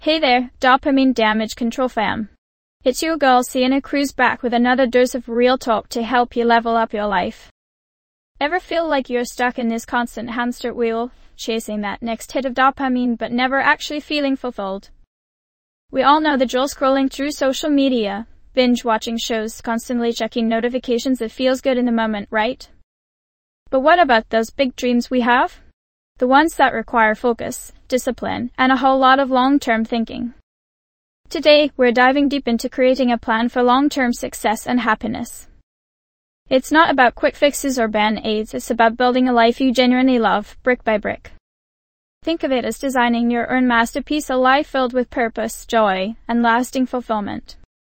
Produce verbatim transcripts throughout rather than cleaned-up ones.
Hey there, Dopamine Damage Control fam. It's your girl Sienna Cruz back with another dose of real talk to help you level up your life. Ever feel like you're stuck in this constant hamster wheel, chasing that next hit of dopamine but never actually feeling fulfilled? We all know the drill: scrolling through social media, binge watching shows, constantly checking notifications. It feels good in the moment, right? But what about those big dreams we have? The ones that require focus, discipline, and a whole lot of long-term thinking. Today, we're diving deep into creating a plan for long-term success and happiness. It's not about quick fixes or band-aids, it's about building a life you genuinely love, brick by brick. Think of it as designing your own masterpiece, a life filled with purpose, joy, and lasting fulfillment.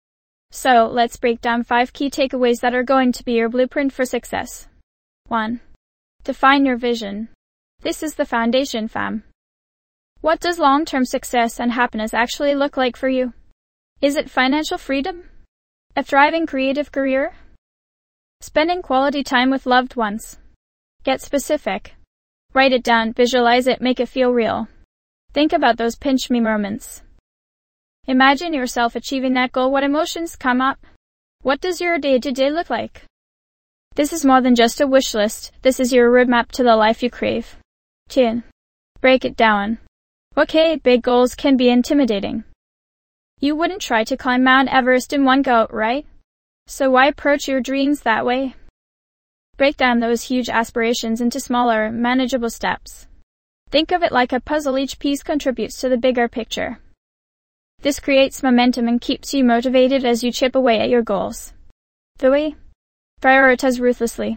So, let's break down five key takeaways that are going to be your blueprint for success. one. Define your vision. This is the foundation, fam. What does long-term success and happiness actually look like for you? Is it financial freedom? A thriving creative career? Spending quality time with loved ones? Get specific. Write it down, visualize it, make it feel real. Think about those pinch me moments. Imagine yourself achieving that goal. What emotions come up? What does your day-to-day look like? This is more than just a wish list. This is your roadmap to the life you crave. two. Break it down. Okay, big goals can be intimidating. You wouldn't try to climb Mount Everest in one go, right? So why approach your dreams that way? Break down those huge aspirations into smaller, manageable steps. Think of it like a puzzle. Each piece contributes to the bigger picture. This creates momentum and keeps you motivated as you chip away at your goals. three. Prioritize ruthlessly.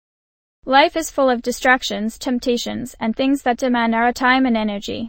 Life is full of distractions, temptations, and things that demand our time and energy.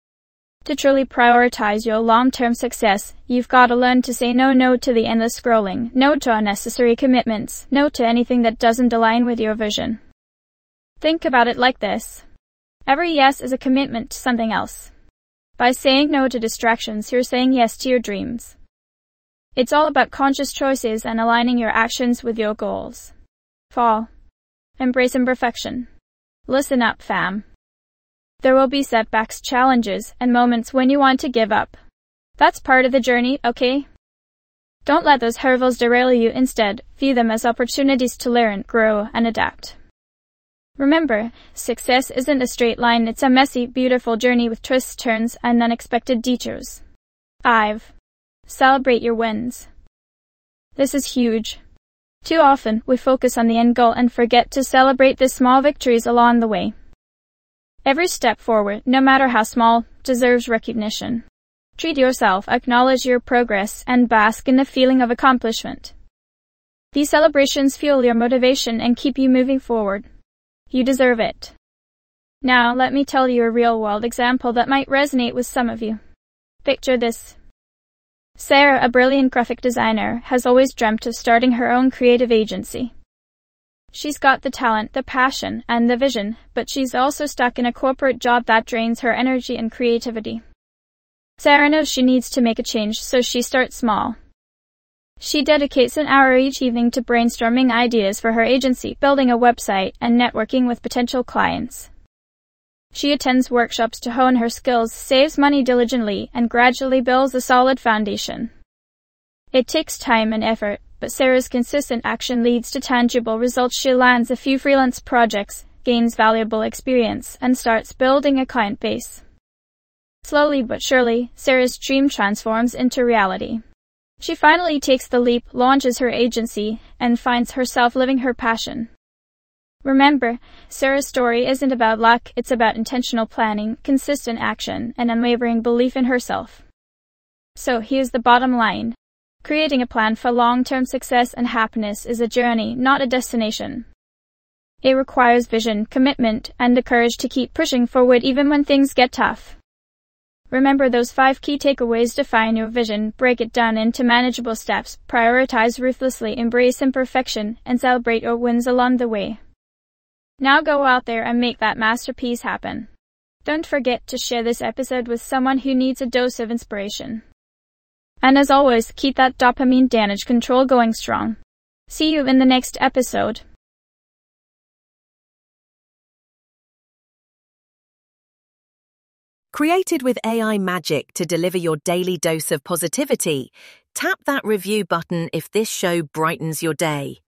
To truly prioritize your long-term success, you've got to learn to say no no to the endless scrolling, no to unnecessary commitments, no to anything that doesn't align with your vision. Think about it like this. Every yes is a commitment to something else. By saying no to distractions, you're saying yes to your dreams. It's all about conscious choices and aligning your actions with your goals. four. Embrace imperfection. Listen up, fam. There will be setbacks, challenges, and moments when you want to give up. That's part of the journey, okay? Don't let those hurdles derail you. Instead, view them as opportunities to learn, grow, and adapt. Remember, success isn't a straight line. It's a messy, beautiful journey with twists, turns, and unexpected detours. five. Celebrate your wins. This is huge. Too often, we focus on the end goal and forget to celebrate the small victories along the way. Every step forward, no matter how small, deserves recognition. Treat yourself, acknowledge your progress, and bask in the feeling of accomplishment. These celebrations fuel your motivation and keep you moving forward. You deserve it. Now, let me tell you a real-world example that might resonate with some of you. Picture this. Sarah, a brilliant graphic designer, has always dreamt of starting her own creative agency. She's got the talent, the passion, and the vision, but she's also stuck in a corporate job that drains her energy and creativity. Sarah knows she needs to make a change, so she starts small. She dedicates an hour each evening to brainstorming ideas for her agency, building a website, and networking with potential clients. She attends workshops to hone her skills, saves money diligently, and gradually builds a solid foundation. It takes time and effort, but Sarah's consistent action leads to tangible results. She lands a few freelance projects, gains valuable experience, and starts building a client base. Slowly but surely, Sarah's dream transforms into reality. She finally takes the leap, launches her agency, and finds herself living her passion. Remember, Sarah's story isn't about luck, it's about intentional planning, consistent action, and unwavering belief in herself. So here's the bottom line. Creating a plan for long-term success and happiness is a journey, not a destination. It requires vision, commitment, and the courage to keep pushing forward even when things get tough. Remember those five key takeaways. Define your vision, break it down into manageable steps, prioritize ruthlessly, embrace imperfection, and celebrate your wins along the way. Now go out there and make that masterpiece happen. Don't forget to share this episode with someone who needs a dose of inspiration. And as always, keep that dopamine damage control going strong. See you in the next episode. Created with A I magic to deliver your daily dose of positivity, tap that review button if this show brightens your day.